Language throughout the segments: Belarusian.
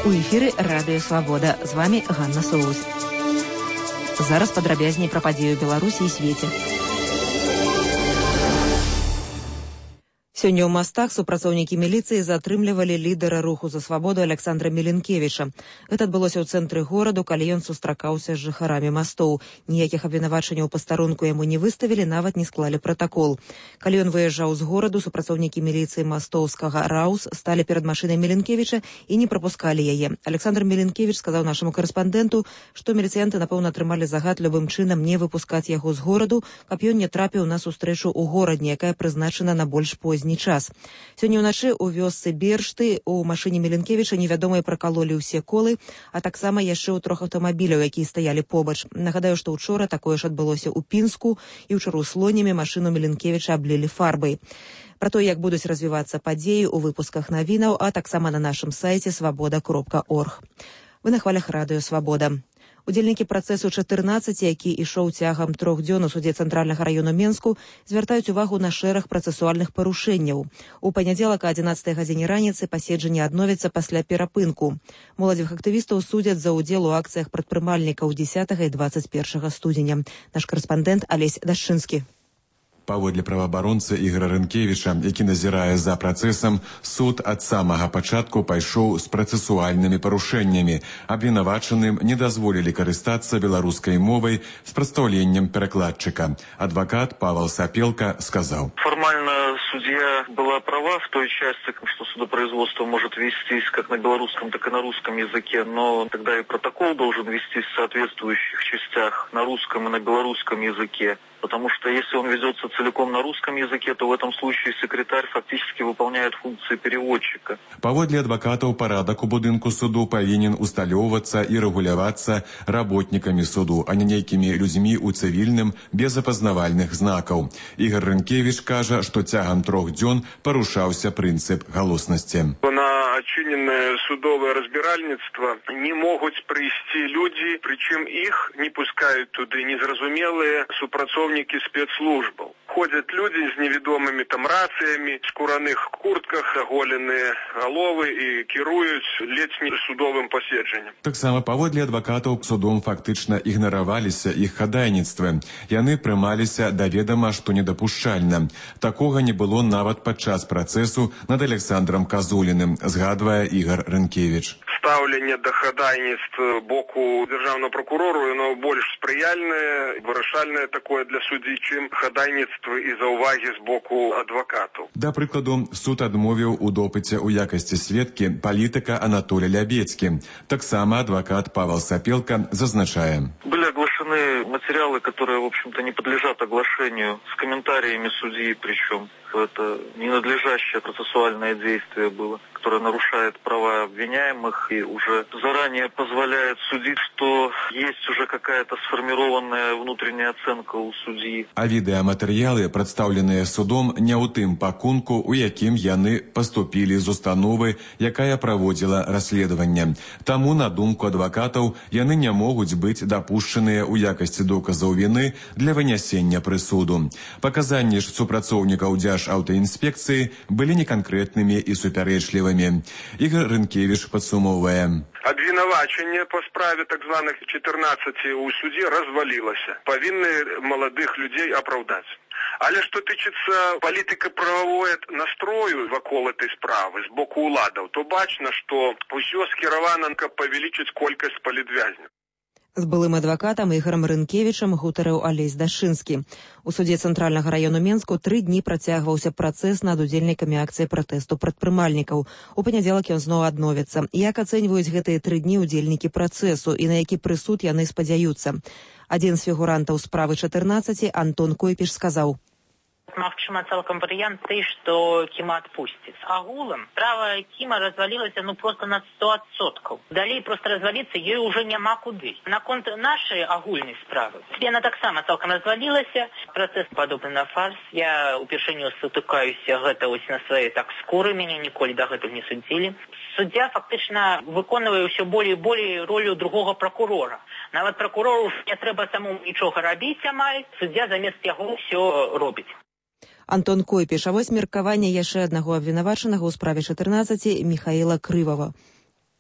У эфіры Радыё Свабода. З вами Ганна Соус. Зараз падрабязней пра падзею Беларусі і свеце. Сёння ў Мастах супрацоўнікі міліцыі затрымлівалі лідара руху за свабоду Александра Меленкевіча. Гэта адбылося ў цэнтры гораду, калі ён сустракаўся з жыхарамі мастоў. Ніякіх абвінавачанняў пастарунку яму не выставілі, нават не склалі пратакол. Калі ён выязджаў з гораду, супрацоўнікі міліцыі мастоўскага РАУС сталі перад машынай Меленкевіча і не прапускалі яе. Александр Меленкевіч сказаў нашаму карэспандэнту, што міліцыянты, напэўна, атрымалі загад любым чынам не выпускаць яго з гораду, каб ён не трапіў на сустрэчу ў горадні, якая прызначана на больш позні час. Сёння ўначы ў вёсцы Бершты у машыне Меленкевіча невядомыя пракалолі ўсе колы, а таксама яшчэ ў 3 аўтамабіляў, якія стаялі побач. Нагадаю, што ўчора такое ж адбылося ў Пінску, і ўчора ў Слонімі машыну Меленкевіча аблілі фарбай. Пра то, як будуць развівацца падзеі ў выпусках навінаў, а таксама на нашым сайце свабода.орг. Вы на хвалях Радыё Свабода. Удзельнікі працэсу 14, які ішоў цягам 3 дзён у судзе Цэнтральнага раёну Менску, звяртаюць увагу на шэраг працэсуальных парушэнняў. У панядзелак о 11 гадзіне раніцы паседжанне адновіцца пасля перапынку. Моладзевых актывістаў судзяць за ўдзел у акцыях прадпрымальнікаў 10 і 21 студзеня. Наш карэспандэнт Алесь Дашчынскі. Паводле праваабаронцы Ігора Рынкевіча, які назірае за працэсам, суд ад самага пачатку пайшоў з працэсуальнымі парушэннямі. Абвінавачаным не дазволілі карыстацца беларускай мовай з прадстаўленнем перакладчыка. Адвакат Павел Сапелка сказаў: Формально судья была права в той части, что судопроизводство может вестись как на белорусском, так и на русском языке, но тогда и протокол должен вестись в соответствующих частях на русском и на белорусском языке. Потому что если он ведется целиком на русском языке, то в этом случае секретарь фактически выполняет функции переводчика. Паводле адвакатаў, парадак у будынку суду павінен усталёўвацца і рэгулявацца работнікамі суду, а не нейкімі людзьмі ў цывільным без апазнавальных знакаў. Ігор Рынкевіч кажа, што цягам 3 дзён парушаўся прынцып галоснасці. На отчиненное судовое разбиральництво не могут прийти люди, причем их не пускают туда незразумелые супрацовники спецслужб. Ходят люди с неведомыми там рациями, в скураных куртках, оголенные головы и кируют летним судовым паседжаннем. Таксама паводле адвакатаў судом фактычна ігнараваліся іх хадайніцтвы. Яны прымаліся да ведама, што недапушчальна. Такога не было нават падчас працэсу над Александром Казуліным, згадвае Ігор Рынкевіч. Ставлення до хадайніцтв боку державного прокурору, воно більш сприяльне, вирішальне такое для судді, чим хадайніцтво і зауваги з боку адвокату. Да прикладу, суд адмовіў у допыце ў якасці сведкі палітыка Анатолия Лябецкі. Таксама адвокат Павел Сапелка зазначае: Были оглашены материалы, которые, в общем-то, не подлежат оглашению, с комментариями судьи, причем это ненадлежащее процессуальное действие было, которое нарушает права обвиняемых и уже заранее позволяет судить, что есть уже какая-то сформированная внутренняя оценка у судьи. А відэаматэрыялы, прадстаўленыя судом, не ў тым пакунку, у якім яны паступілі з установы, якая праводзіла расследаванне. Таму, на думку адвакатаў, яны не могуць быць дапушчаныя ў якасці доказаў віны для вынясення прысуду. Паказанні ж супрацоўнікаў Держаўтаінспекцыі былі неканкрэтнымі і супярэчлівымі. Ігор Рынкевіч падсумоўвае: Обвинувачення по справе так званых 14 у суде развалилося. Повинны молодых людей оправдать. Але что тычыцца палітыка-прававой настрою вакол этой справы з боку уладаў, то бачна, што ўсё скіравана, каб павялічыць колькасць палітвязняў. З былым адвакатам Ігорам Рынкевічам гутарыў Алесь Дашчынскі. У судзе Цэнтральнага раёну Менску 3 дні працягваўся працэс над удзельнікамі акцыі пратэсту прадпрымальнікаў. У панядзелак ён зноў адновіцца. Як ацэньваюць гэтыя 3 дні удзельнікі працэсу і на які прысуд яны спадзяюцца? Адзін з фігурантаў справы 14, Антон Койпіш, сказаў: Магчыма, цалкам варыянт той, што Кіма адпусціць. Агулам справа Кіма развалілася просто на 100%. Далей просто разваліцца ёй уже няма куды. Наконт нашай агульнай справы, яна таксама цалкам развалілася. Працэс падобны на фарс. Я упершыню сутыкаюся гэта ось на свае так скуры, мяне ніколі дагэтуль не судзілі. Суддзя фактычна выконвае ўсё болей і болей ролю другога пракурора. Нават пракурору не трэба самому нічога рабіць амаль, суддзя замест яго ўсё робіць. Антон Койпіш, а вось меркаванне яшчэ аднаго абвінавачанага ў справе 14 Міхаіла Крывава.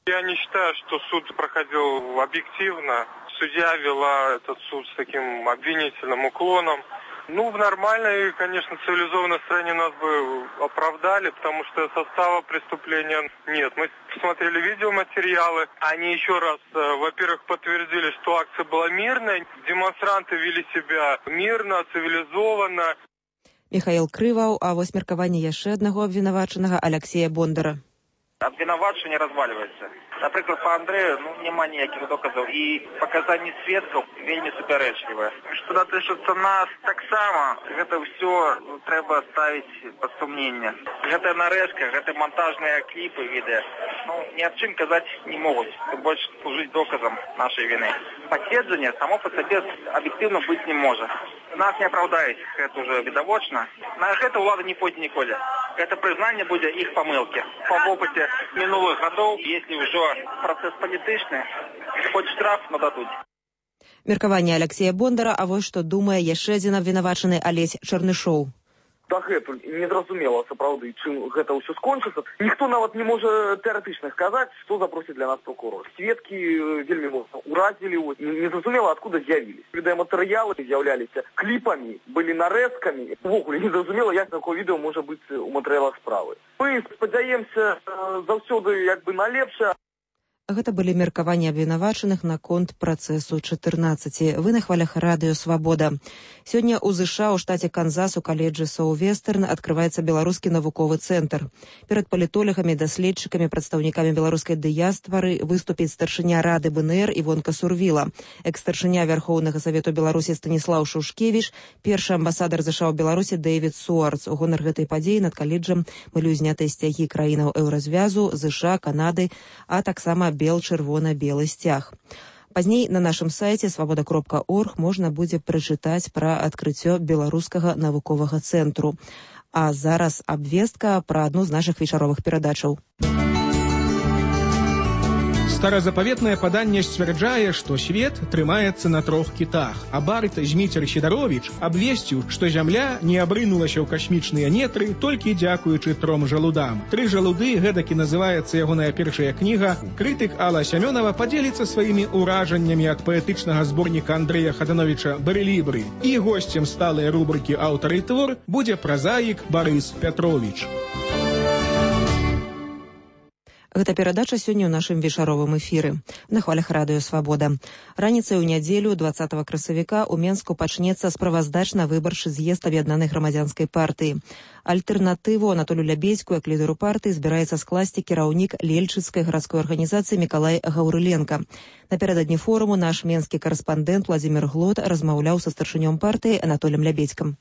Я не считаю, что суд проходил объективно. Судья вела этот суд с таким обвинительным уклоном. В нормальной, конечно, цивилизованной стране нас бы оправдали, потому что состава преступления нет. Мы посмотрели видеоматериалы, они еще раз, во-первых, подтвердили, что акция была мирная, демонстранты вели себя мирно, цивилизованно. Михаил Крываў, а вось меркаванне яшчэ аднаго абвінавачанага Алексея Бондара. Обвинувачение разваливается. Например, по Андрею, нема никаких доказов. И показания свидков вельми суперечливые. Что дотычется нас так само, это все треба ставить под сомнение. Это нарезка, это монтажные клипы, видео. Ни о чем сказать не могут. Больше служить доказом нашей вины. Поседжение само по себе объективно быть не может. Нас не оправдает, это уже видовочно. На это влада не пойдет николи. Это признание будет их помылки. По опыте минулых годов, если уже процесс політичний, хоч штраф нададуть. Меркаванне Алексея Бондара, а вось што думае яшчэ адзін абвінавачаны Алесь Чарнышоў. Дагэтуль не зразумела сапраўды, чым гэта ўсё скончыцца. Ніхто нават не можа тэарэтычна сказаць, што запросіць для нас прокурор. Сведкі вельмі моцна уразілі, не зразумела, адкуда з'явіліся. Відэаматэрыялы з'яўляліся кліпамі, былі нарэзкамі. Увогуле не зразумела, як такое відэо можа быць у матэрыялах справы. Мы спадзяемся заўсёды на лепшае. Гэта былі меркаванні абвінавачаных наконт працэсу 14. Вы на хвалях радыё «Свабода». Сёння ў ЗША ў штаце Канзас у каледжы Соу-Вестерн адкрываецца беларускі навуковы цэнтр. Перад палітолагамі, даследчыкамі, прадстаўнікамі беларускай дыяспары выступіць старшыня рады БНР Івонка Сурвіла, экс-старшыня Вярхоўнага Савету Беларусі Станіслаў Шушкевіч, першы амбасадар ЗША ў Беларусі Дэвід Суарц. У гонар гэтай падзеі над каледжам былі ўзнятыя сцягі краінаў Еўразвязу, ЗША, Канады, а таксама бел-чырвона-белы сцяг. Пазней на нашым сайце свабода.орг можна будзе прачытаць пра адкрыццё беларускага навуковага цэнтру. А зараз абвестка пра адну з нашых вечаровых перадачаў. Старазапаветнае паданне сцвярджае, што свет трымаецца на 3 кітах, а бард Зміцер Сідаровіч абвесціў, што зямля не абрынулася ў касмічныя нетры толькі дзякуючы 3 жалудам. 3 жалуды гэтакі называецца ягоная першая кніга. Крытык Алла Сямёнова падзеліцца сваімі ўражаннямі ад паэтычнага зборніка Андрэя Хадановіча «Барэлібры». І госцем сталай рубрыкі «Аўтар і твор» будзе празаік Барыс Пятровіч. Гэта перадача сёння ў нашым вечаровым эфіры. На хвалях радыё «Свабода». Раніцай у нядзелю 20 красавіка ў Менску пачнецца справаздачна-выбарчы з'езд аб'яднанай грамадзянскай партыі. Альтэрнатыву Анатолію Лябедзьку як лідару партыі збіраецца скласці кіраўнік Лельчыцкай гарадской арганізацыі Мікалай Гаўрыленка. Напярэдадні форуму наш менскі карэспандэнт Владзімір Глот размаўляў са старшынём партыі Анатолем Лябедзькам.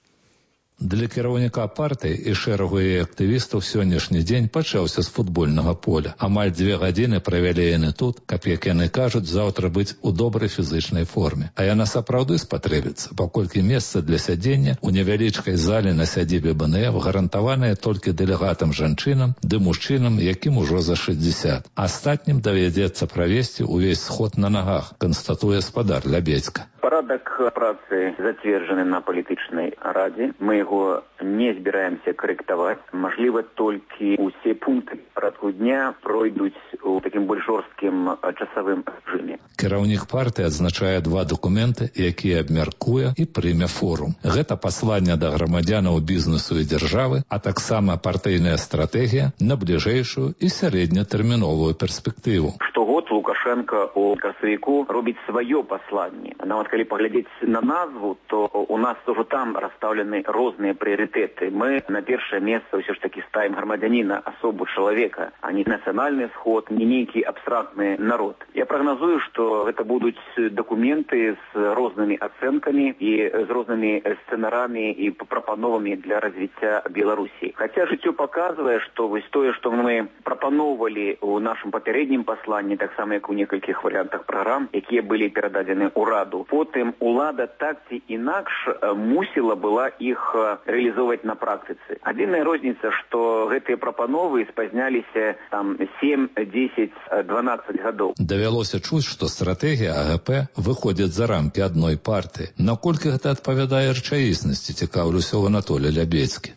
Для кіраўніка партыі і шэрагу яе актывістаў сённяшні дзень пачаўся з футбольнага поля. Амаль 2 гадзіны правялі яны тут, каб, як яны кажуць, заўтра быць у добрай фізычнай форме. А яна сапраўды спатрэбіцца, паколькі месца для сядзення ў невялічкай зале на сядзібе БНФ гарантаванае толькі дэлегатам жанчынам ды мужчынам, якім ужо за 60. Астатнім давядзецца правесці ўвесь сход на нагах, канстатуе спадар Лябедзька. Парадак працы зацверджаны на палітычнай радзе. Мы яго не збіраемся карэктаваць. Мажліва, толькі ўсе пункты парадку дня пройдуць у такім больш жорсткім часавым рэжыме. Кіраўнік партыі адзначае 2 дакументы, якія абмяркуе і прыме форум. Гэта пасланне да грамадзянаў бізнесу і дзяржавы, а таксама партыйная стратэгія на бліжэйшую і сярэднятэрміновую перспектыву. Штогод Лукашенко у красавіку робіць сваё пасланне. Нават калі паглядзець на назву, то у нас тоже там расстаўлены розныя прыярытэты. Мы на першае месца ўсё ж такі ставім грамадзяніна, асобу чалавека, а не нацыянальны сход, не нейкі абстрактны народ. Я прагназую, што гэта будуць дакументы з рознымі ацэнкамі і з рознымі сцэнарамі і прапановамі для развіцця Беларусі. Хаця жыццё паказвае, што вось тое, што мы прапаноўвалі у нашым папярэднім пасланні, таксама як у некалькіх варыянтах праграм, якія былі перададзены ўраду, потым улада так ці інакш мусіла была іх рэалізоўваць на практыцы. Адзіная розніца, што гэтыя прапановы спазняліся там 7, 10, 12 гадоў. Давялося чуць, што стратэгія АГП выходзіць за рамкі адной партыі. Наколькі гэта адпавядае рэчаіснасці, цікаўлюся ў Анатолія Лябедзькі. Думаю,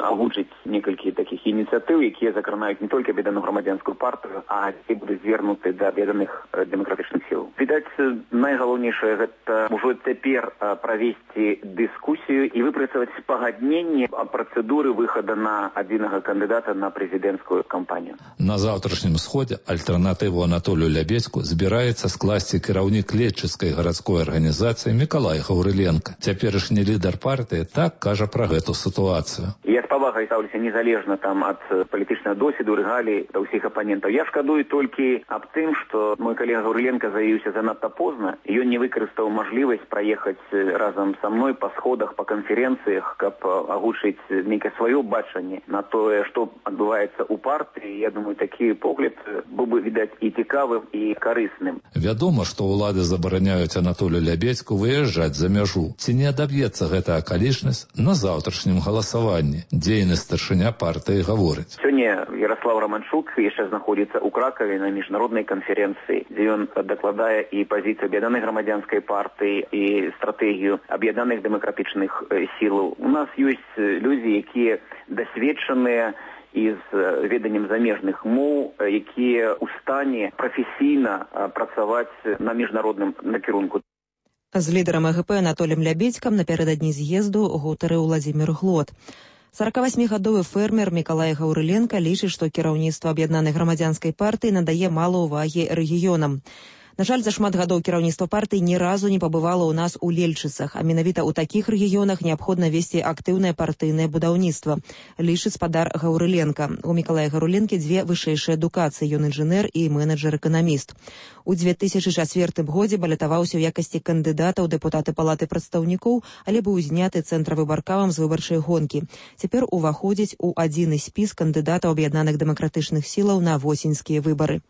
агучыць некалькі такіх ініцыятыў, якія закранаюць не толькі аб'яднаную грамадзянскую партыю, а які будуць звернуты да аб'яднаных дэмакратычных сіл. Відаць, найгалоўнейшае гэта ўжо цяпер правесці дыскусію і выпрацаваць пагадненне о працэдуры выхада на адзінага кандыдата на прэзідэнцкую кампанію. На заўтрашнім сходзе альтэрнатыву Анатолію Лябедзьку збіраецца скласці кіраўнік лечыцкай гарадской арганізацыі Мікалай Гаўрыленка. Цяперашні лідар партыі так кажа пра гэту сітуацыю. Я з павагай стаўлюся незалежна ад палітычнага досведу, рэгалій да ўсіх апанентаў. Я шкадую толькі аб тым, што мой калега Гаўрыленка заявіўся занадта позна, і ён не выкарыстаў мажлівасць праехаць разам са мной па сходах, па канферэнцыях, каб агучыць нейкае сваё бачанне на тое, што адбываецца ў партыі. Я думаю, такі погляд быў бы, відаць, і цікавым, і карысным. Вядома, што ўлады забараняюць Анатолію Лябедзьку выязджаць за мяжу. Ці не адаб'ецца гэта акалічнасць на заўтрашнім галасаванні? Дзейны старшыня партыі гаворыць. Сёння Ярослав Романчук яшчэ знаходзіцца ў Кракаве на міжнароднай канферэнцыі, дзе ён дакладае і пазіцыю аб'яднанай грамадзянскай партыі, і стратэгію аб'яднаных дэмакратычных сілаў. У нас ёсць людзі, якія дасведчаныя і з веданнем замежных моў, якія ў стане прафесійна працаваць на міжнародным накірунку. З лідарам АГП Анатоліем Лябедзькам напярэдадні з'езду гутарыў Уладзімір Глот. 48-гадовы фермер Мікалай Гаўрыленка лічыць, што кіраўніцтва аб'яднанай грамадзянскай партыі надае мала ўвагі рэгіёнам. На жаль, за шмат гадоў кіраўніцтва партыі ні разу не пабывала ў нас у Лельчыцах, а менавіта ў такіх рэгіёнах неабходна весці актыўнае партыйнае будаўніцтва, лічыць спадар Гаўрыленка. У Мікалая Гаўрыленкі дзве вышэйшыя адукацыі, ён інжынер і менеджер-эканаміст. У 2004 годзе балятаваўся ў якасці кандыдата ў дэпутаты палаты прадстаўнікоў, але быў зняты цэнтравыбаркамам з выбарчай гонкі. Цяпер уваходзіць у адзіны спіс кандыдатаў аб'яднаных дэмакратычных сілаў на восеньскія выбары.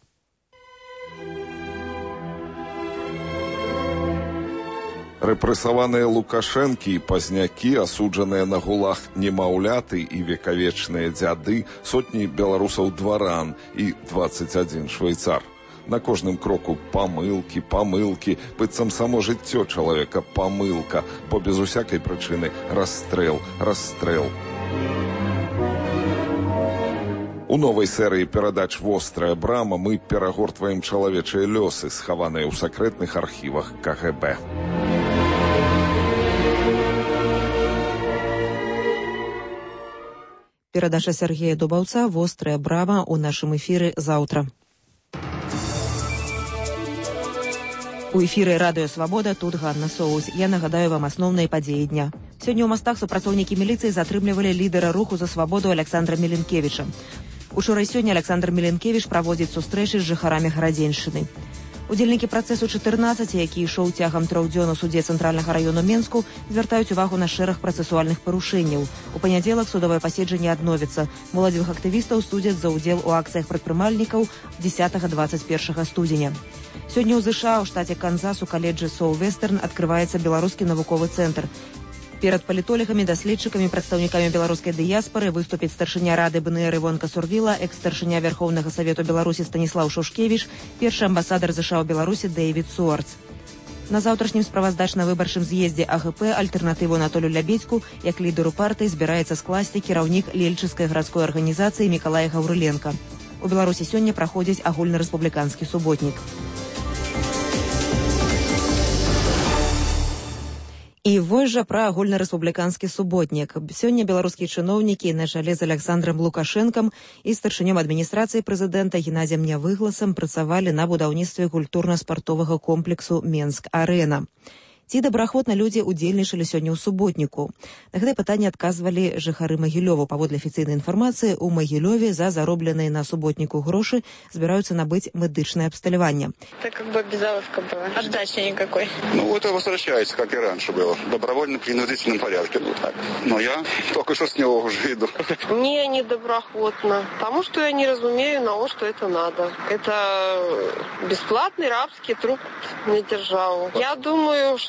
Рэпрэсаваныя Лукашэнкі і пазнякі, асуджаныя на гулах немаўляты і векавечныя дзяды, сотні беларусаў-дваран і 21 швейцар. На кожным кроку памылкі, быццам само жыццё чалавека памылка, бо без усякай прычыны расстрэл. У новай серыі перадач «Вострая брама» мы перагортваем чалавечыя лёсы, схаваныя ў сакрэтных архівах КГБ. Перадача Сергея Дубаўца «Вострая брама» у нашым эфіры заўтра. У эфіры радыё «Свабода», тут Ганна Соус. Я нагадаю вам асноўныя падзеі дня. Сёння ў Мастах супрацоўнікі міліцыі затрымлівалі лідара руху за свабоду Александра Міленкевіча. Учора і сёння Александр Міленкевіч праводзіць сустрэчы з жыхарамі Гарадзеншчыны. Удзельнікі працэсу 14, які ішоў цягам 3 дзён у судзе Цэнтральнага раёну Менску, звяртаюць увагу на шэраг працэсуальных парушэнняў. У панядзелак судовае паседжанне адновіцца. Моладзевых актывістаў судзяць за ўдзел у акцыях прадпрымальнікаў 10-21 студзеня. Сёння ў ЗША ў штаце Канзас у каледжы Соу-Вестерн адкрываецца беларускі навуковы цэнтр. Перад палітолагамі, даследчыкамі, прадстаўнікамі беларускай дыяспары выступіць старшыня рады БНР Івонка Сурвіла, экс-старшыня Верхоўнага Савету Беларусі Станіслаў Шушкевіч, першы амбасадар ЗША ў Беларусі Дэйвід Суарц. На заўтрашнім справаздачна-выбарчым з'ездзе АГП альтэрнатыву Анатолію Лябедзьку як лідару партыі збіраецца скласці кіраўнік лельчыцкай гарадской арганізацыі Мікалай Гаўрыленка. У Беларусі сёння праходзіць агульнарэспубліканскі суботнік. І вось жа пра агульнарэспубліканскі суботнік. Сёння беларускія чыноўнікі на чале з Александрам Лукашэнкам і старшынём адміністрацыі прэзідэнта Геннадзем Нявыгласам працавалі на будаўніцтве культурна-спартовага комплексу «Менск-Арэна». Ці добраахвотна людзі удзельнічалі сёння ў суботніку? На гэтае пытанне адказвалі жыхары Магілёва. Паводле афіцыйнай інфармацыі, у Магілёве за заробленыя на суботніку грошы збіраюцца набыць медычнае абсталяванне. Это как бы безаловка была, отдачи никакой. Ну, это возвращается, как и раньше было. Добровольно, в принудительном порядке. Ну, так. Но я только что с него уже иду. Не доброохотно. Потому что я не разумею, на что это надо. Это бесплатный рабский труд на державу. Я думаю, что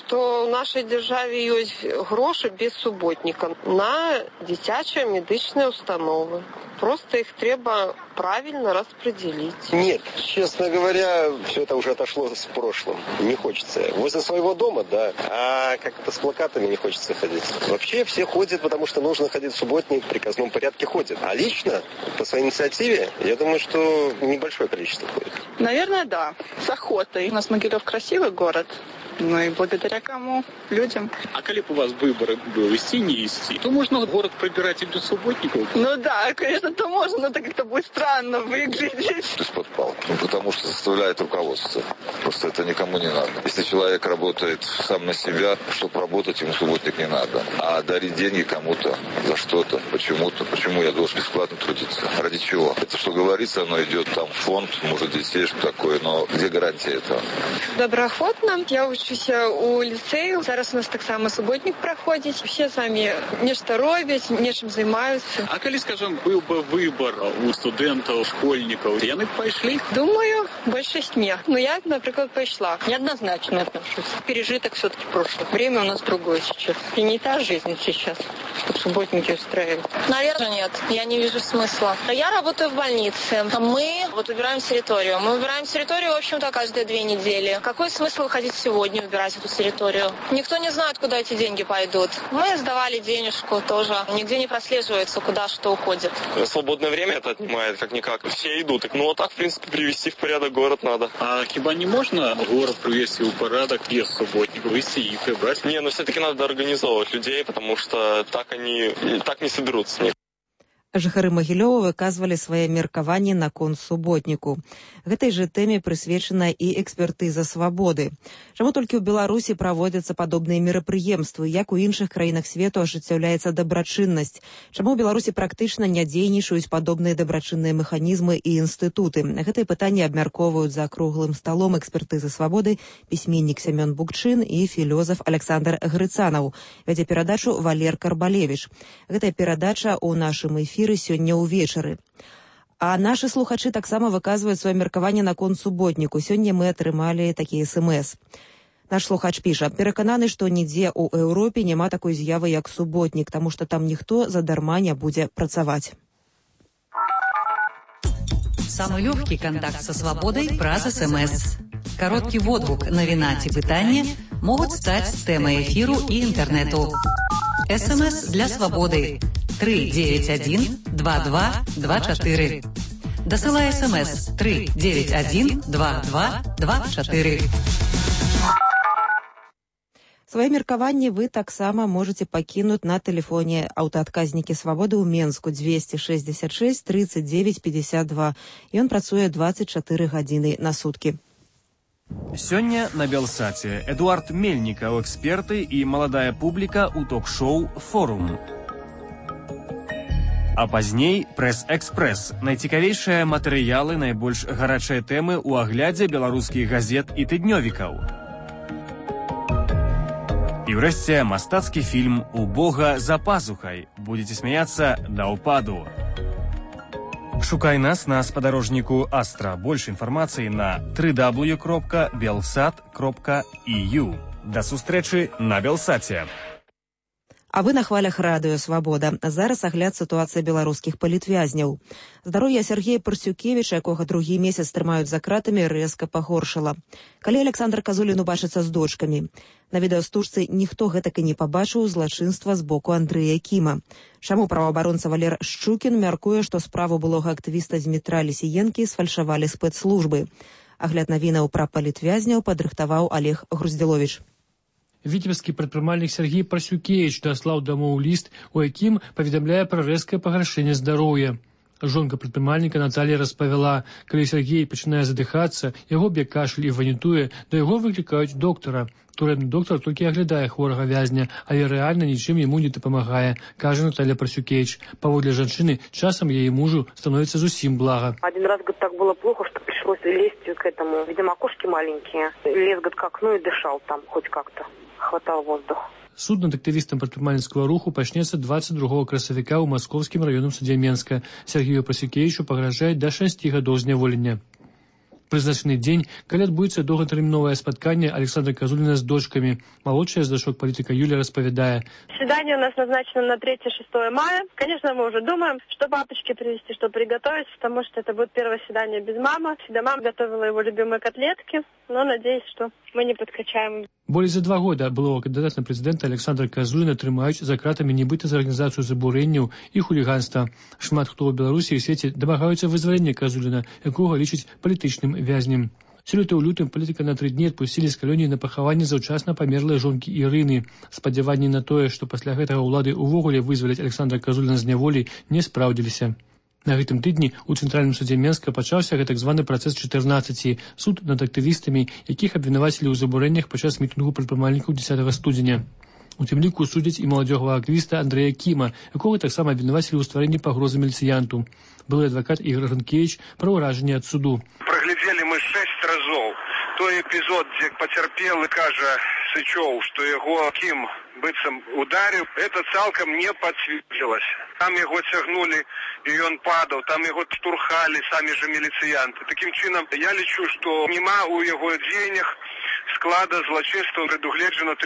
што ў нашай дзяржаве ёсць грошы без суботніка на дзіцячыя медычныя установы. Просто их треба правильно распределить. Нет, честно говоря, все это уже отошло в прошлом. Не хочется. Возле своего дома, да. А как-то с плакатами не хочется ходить. Вообще все ходят, потому что нужно ходить в субботник, в приказном порядке ходят. А лично, по своей инициативе, я думаю, что небольшое количество ходит. Наверное, да. С охотой. У нас Могилев красивый город. Ну и благодаря кому? Людям. А коли бы у вас выбор был идти, не идти, то можно город пробирать и до субботников? Ну да, конечно, то можно, но это как-то будет странно выглядеть. Из-под палки. Потому что заставляет руководство. Просто это никому не надо. Если человек работает сам на себя, чтобы работать, ему субботник не надо. А дарить деньги кому-то за что-то, почему-то. Почему я должен бесплатно трудиться? Ради чего? Это что говорится, оно идет там в фонд, может, детей, что такое, но где гарантия этого? Добраахвотна. Я учуся у ліцею. Зараз у нас так само суботник проходить. Все самі нешта робять, нечым займаюцца. А коли, скажем, был бы выбор у студентов, школьников, яны б пайшлі? Думаю, большинство нет. Но я, например, пошла. Неоднозначно отношусь. Пережиток все-таки прошлое. Время у нас другое сейчас. И не та жизнь сейчас, чтобы субботники устраивать. Наверное, нет. Я не вижу смысла. Я работаю в больнице. Мы убираем территорию. Мы убираем территорию, в общем-то, каждые 2 недели. Какой смысл выходить сегодня убирать эту территорию? Никто не знает, куда эти деньги пойдут. Мы сдавали денежку тоже. Нигде не прослеживается, куда что уходит. Свободное время это отнимает, как-никак. Все идут. Ну, а так, в принципе, привести в порядок город надо. А хіба не можно город привести в порядок без субботников, вести и прибрать? Не, но все-таки надо организовывать людей, потому что так не соберутся. Жыхары Магілёва выказвалі свае меркаванні наконт суботніку. Гэтай жа тэме прысвечана і экспертыза свабоды. Чаму толькі ў Беларусі праводзяцца падобныя мерапрыемствы, як у іншых краінах свету ажыццяўляецца дабрачыннасць? Чаму ў Беларусі практычна не дзейнічаюць падобныя дабрачынныя механізмы і інстытуты? Гэтыя пытанні абмяркоўваюць за круглым сталом экспертызы свабоды пісьменнік Сямён Букчын і філёзаф Александр Грыцанаў. Вядзе перадачу Валер Карбалевіч. Гэтая перадача ў нашым эфіры сёння ўвечары. А нашы слухачы таксама выказваюць сваё меркаванне наконт суботніку. Сёння мы атрымалі такі СМС. Наш слухач піша: перакананы, што нідзе ў Еўропе няма такой з'явы, як суботнік, таму што там ніхто задарма не будзе працаваць. Самый легкий контакт со свободой праз СМС. Короткий водгук, навіна ці пытанне могуць стаць тэмай эфіру і інтэрнэту. СМС для свободы 391-2224. Дасылай СМС 391-2224. Свае меркаванні вы таксама можаце пакінуць на тэлефоне аўтаадказнікі свабоды ў Менску 266 39 52. Ён працуе 24 гадзіны на суткі. Сёння на Белсаце Эдуард Мельнікаў, эксперты і маладая публіка ў ток-шоу «Форум». А пазней «Прэс-экспрэс». Найцікавейшыя матэрыялы, найбольш гарачыя тэмы ў аглядзе беларускіх газет і тыднёвікаў. І ўрэшце мастацкі фільм «У Бога за пазухай». Будзеце смяяцца да ўпаду. Шукай нас на спадарожніку Астра. Больш інфармацыі на www.belsat.eu. Да сустрэчы на Белсаце. А вы на хвалях радыё «Свабода». Зараз агляд сітуацыі беларускіх палітвязняў. Здароўе Сергея Парсюкевіча, якога другі месяц трымаюць за кратамі, рэзка пагоршала. Калі Александр Казулін убачыцца з дочкамі. На відэастужцы ніхто гэтак і не пабачыў злачынства з боку Андрэя Кіма. Чаму праваабаронца Валер Шчукін мяркуе, што справу былога актывіста Змітра Лісіенкі сфальшавалі спецслужбы. Агляд навінаў пра палітвязняў падрыхтаваў Олег Груздзіловіч. Віцебскі прадпрымальнік Сергей Парсюкевіч даслаў дамоў ліст, у якім паведамляе пра рэзкае пагаршэнне здароўя. Жонка прадпрымальніка Наталья распавяла, калі Сергей пачынае задыхацца, яго б'е кашаль і ванітуе, да яго выклікаюць доктара. Турэмны доктар толькі аглядае хворага вязня, але рэальна нічым яму не дапамагае, кажа Наталья Парсюкевіч. Паводле жанчыны, часам яе мужу становіцца зусім блага. Один раз, говорит, так было плохо, что пришлось лезть к этому. Видимо, окошки маленькие. Лез, говорит, к окну и дышал там хоть как-то. Хватал воздух. Суд над актывістам прадпрымальніцкага руху пачнецца 22 красавіка ў Маскоўскім раённым судзе Менска. Сергею Парсюкевічу пагражае да 6 гадоў зняволення. Прызначаны дзень, калі адбудзецца доўгатэрміновае спатканне Александра Козулина с дочками. Молодшая з дочок политика Юлия распавядае. Свидание у нас назначено на 3-6 мая. Конечно, мы уже думаем, что папочке привезти, что приготовить, потому что это будет первое свидание без мамы. Всегда мама готовила его любимые котлетки, но надеюсь, что мы не подкачаем. Болей за 2 года былого кандидата на президента Александра Козулина трымаюць за кратамі нібыта за арганізацыю забурэнняў і хуліганства. Шмат хто ў Беларусі і свеце дамагаюцца вызвалення Козулина, якога лічаць палітычным вязнем. Сёлета ў лютым палітыка на 3 дні адпусцілі з калоніі на пахаванне заўчасна памерлай жонкі Ірыны. Спадзяванні на тое, што пасля гэтага ўлады ўвогуле вызваляць Александра Козулина з няволі, не спраўдзіліся. На гэтым тыдні ў Цэнтральным судзе Менска пачаўся так званы працэс 14, суд над актывістамі, якіх абвінавацілі ў забурэннях падчас мітынгу прадпрымальнікаў 10 студзеня. У тым ліку судзяць і маладзёгага актывіста Андрэя Кіма, якога таксама абвінавацілі ў стварэнні пагрозы міліцыянту. Былы адвакат Ігор Ранкевіч пра ўражанне ад суду. Праглядзелі мы 6 разоў той эпізод, дзе пацярпелы кажа Сычоў, што яго Кім быццам ударыў, это цалкам не пацвердзілася. Там яго цягнулі, і ён падаў, там яго штурхалі самі же міліцыянты. Такім чынам, я лічу, што няма ў яго дзеяннях склада злачынства, прадугледжана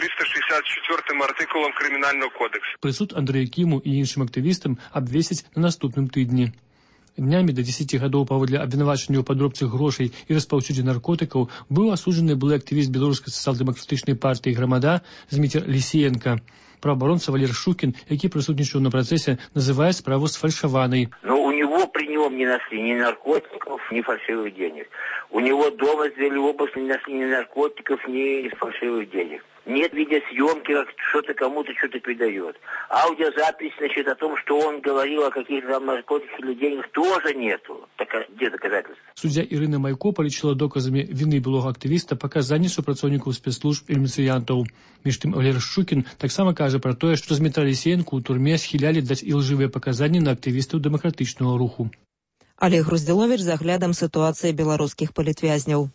364 артыкулам Крымінального кодекса. Прысуд Андрэю Кіму і іншым актывістам абвесяць на наступным тыдні. Днямі да 10 гадоў паводле абвінавачання ў падробцы грошай і распаўсюдзе наркотыкаў быў асуджаны былы актывіст беларускай сацыял-дэмакратычнай партыі «Грамада» Зміцер Лісіенка. Праваабаронца Валер Шукін, які прысутнічаў на працэсе, называе справу сфальшаванай. Но у него при нем не нашли ни наркотиков, ни фальшивых денег. У него дома сделали обыск, не нашли ни наркотиков, ни фальшивых денег. Нет видеосъемки, как что-то кому-то что-то передает. Аудиозапись, значит, о том, что он говорил о каких-то там наркотиках или деньгах, тоже нету. Так где доказательства? Суддзя Ірына Майко палічыла доказамі віны былога актывіста паказанні супрацоўнікаў спецслужб і міліцыянтаў. Між тым, Валер Шукін таксама кажа пра тое, што Змітра Лісіенку ў турме схілялі даць ілжывыя паказанні на актывістаў дэмакратычнага руху. Олег Груздзіловіч з аглядам сітуацыі беларускіх палітвязняў.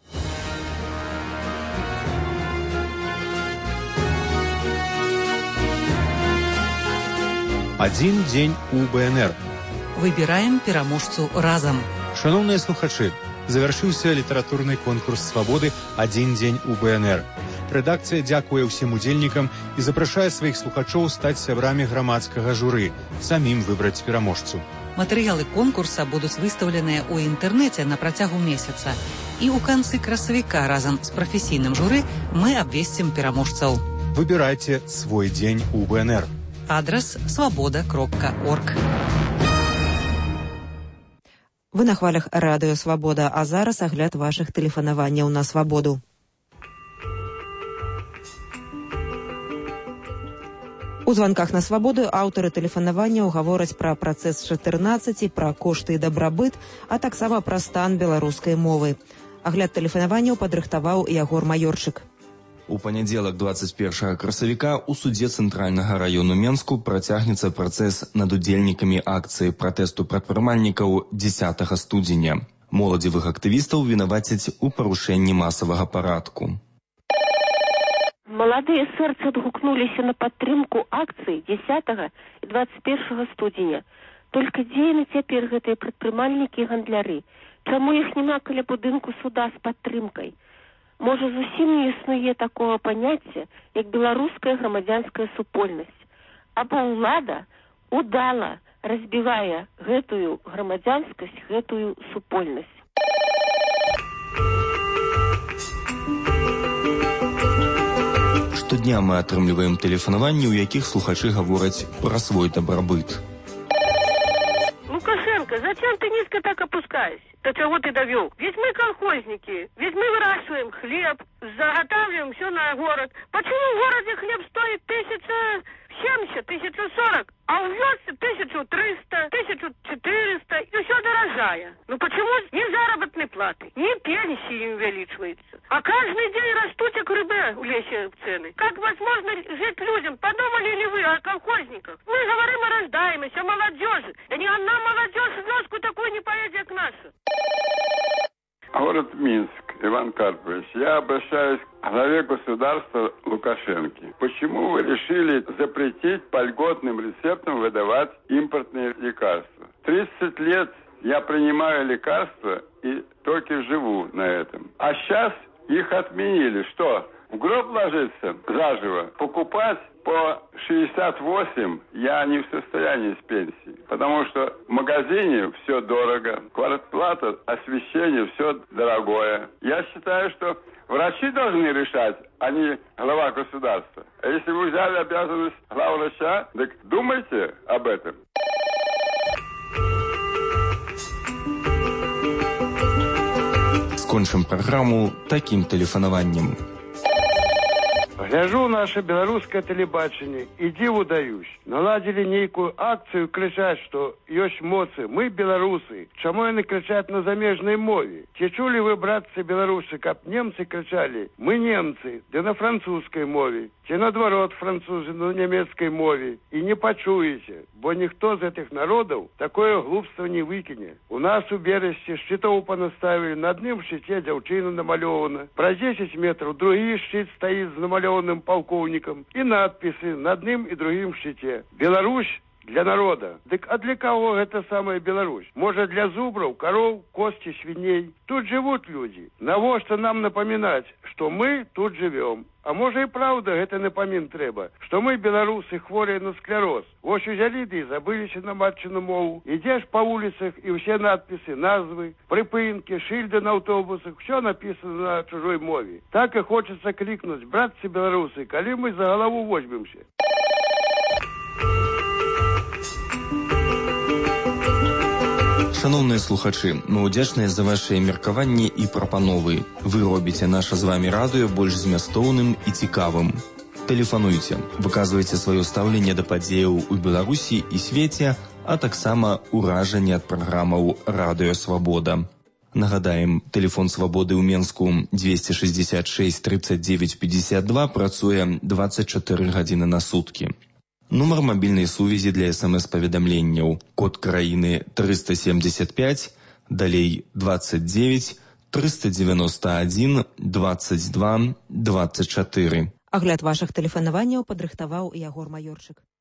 Адзін дзень у БНР. Выбіраем пераможцу разам. Шановныя слухачы, завяршыўся літаратурны конкурс свабоды «Адзін дзень у БНР». Рэдакцыя дзякуе ўсім удзельнікам і запрашае сваіх слухачоў стаць сябрамі грамадскага журы, самім выбраць пераможцу. Матэрыялы конкурса будуць выстаўленыя ў інтэрнэце на працягу месяца. І ў канцы красавіка разам з прафесійным журы мы абвесцім пераможцаў. Выбірайце свой дзень у БНР. Адрес свабода.орг. Вы на хвалях радыё «Свабода», а зараз агляд вашых тэлефанаванняў на свабоду. У званках на свабоду аўтары тэлефанаванняў гавораць пра працэс 14, пра кошты і дабрабыт, а таксама пра стан беларускай мовы. Агляд тэлефанаванняў падрыхтаваў Ягор Маёрчык. У панядзелак 21 красавіка ў судзе Цэнтральнага раёну Менску працягнецца працэс над удзельнікамі акцыі пратэсту прадпрымальнікаў 10 студзеня. Моладзевых актывістаў вінавацяць у парушэнні масавага парадку. Маладыя сэрцы адгукнуліся на падтрымку акцыі 10 і 21 студзеня. Толькі дзе яны цяпер гэтыя прадпрымальнікі і гандляры? Чаму іх няма каля будынку суда з падтрымкай? Можа, зусім не існуе такого паняцця, як беларуская грамадзянская супольнасць. Або ўлада удала разбівае гэтую грамадзянскасць, гэтую супольнасць. Штодня мы атрымліваем тэлефанаванні, у якіх слухачы гавораць пра свой дабрабыт. Лукашенко, зачем ты низко так опускаешься? До чего ты довел? Ведь мы колхозники, ведь мы выращиваем хлеб, заготавливаем все на город. Почему в городе хлеб стоит 1070, 1040, а в вёске 1300, 1400 и все дорожая? Ну почему ни заработной платы, ни пенсии не увеличиваются? А каждый день растут как рыбы в лесе цены. Как возможно жить людям? Подумали ли вы о колхозниках? Мы говорим о рождаемости, о молодежи. Да ни одна молодежь в ножку такой не поедет, как наша. Город Минск, Иван Карпович, я обращаюсь к главе государства Лукашенко. Почему вы решили запретить по льготным рецептам выдавать импортные лекарства? 30 лет Я принимаю лекарства и только живу на этом. А сейчас их отменили. Что? В гроб ложиться заживо? Покупать по 68 я не в состоянии с пенсии. Потому что в магазине все дорого. Квартплата, освещение, все дорогое. Я считаю, что врачи должны решать, а не глава государства. А если вы взяли обязанность главврача, так думайте об этом. Скончым праграму такім тэлефанаваннем. Гляжу наше беларускае тэлебачанне і дзіву даюсь. Наладзілі нейкую акцыю, крычаць, што ёсць моцы. Мы беларусы. Чаму яны крычаць на замежнай мове? Ці чулі вы, братцы беларусы, каб немцы крычалі? Мы немцы, ды на французскай мове. Ці наадварот французы на нямецкай мове. І не пачуеце, бо ніхто з гэтых народаў такое глупства не выкіне. У нас у Берасці шчытоў панаставілі, на адным шчыце дзяўчына намалёвана. Праз 10 метраў другі шчыт стаіць з намалёваным палкоўнікам. І надпісы на адным і другім шчыце. Беларусь для народа. Дык а для кого гэта самая Беларусь? Можа для зубраў, кароў, косці, свіней? Тут жывуць людзі. Навошта нам напамінаць, што мы тут жывём? А можа і праўда гэта напамін трэба, што мы, беларусы, хворыя на склероз. Вось узялі ды і забыліся на матчыну мову. Ідзеш па вуліцах і ўсе надпісы, назвы, прыпынкі, шыльды на аўтобусах, ўсё напісана на чужой мове. Так і хочацца клікнуць, братцы беларусы, калі мы за галаву возьмемся. Шановныя слухачы, мы ўдзячныя за вашыя меркаванні і прапановы. Вы робіце наша з вамі радыё больш змястоўным і цікавым. Тэлефануйце, выказвайце сваё стаўленне да падзеяў у Беларусі і свеце, а таксама ўражанні ад праграмаў «Радыё Свабода». Нагадаем, тэлефон Свабоды ў Менску 266 39 52 працуе 24 гадзіны на суткі. Нумар мабільнай сувязі для СМС-паведамленняў. Код краіны 375, далей 29 391 22 24. Агляд вашых тэлефанаванняў падрыхтаваў Ягор Маёрчык.